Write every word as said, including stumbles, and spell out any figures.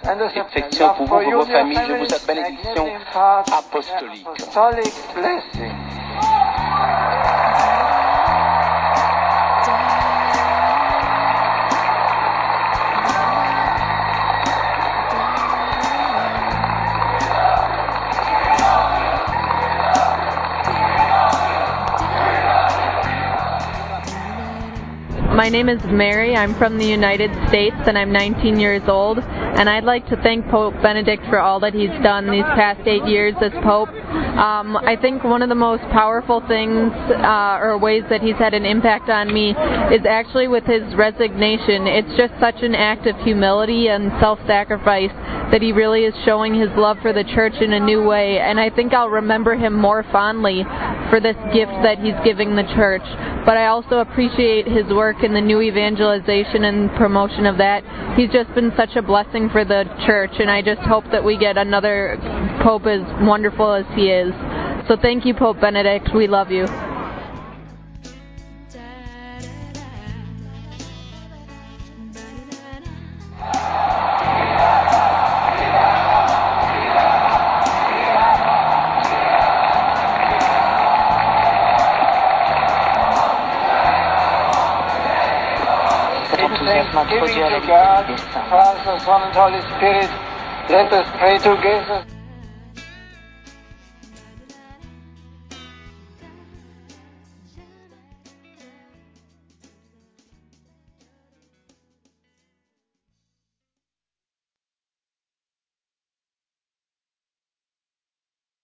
Effectuons pour vous, pour vos familles, je vous souhaite bénédiction apostolique. Apostolic blessing. My name is Mary. I'm from the United States and I'm nineteen years old, and I'd like to thank Pope Benedict for all that he's done these past eight years as Pope. Um, I think one of the most powerful things uh, or ways that he's had an impact on me is actually with his resignation. It's just such an act of humility and self-sacrifice that he really is showing his love for the church in a new way, and I think I'll remember him more fondly for this gift that he's giving the church. But I also appreciate his work in the new evangelization and promotion of that. He's just been such a blessing for the church, and I just hope that we get another Pope as wonderful as he is. So thank you, Pope Benedict. We love you. Thanksgiving to God, Father, Son, and Holy Spirit. Let us pray together.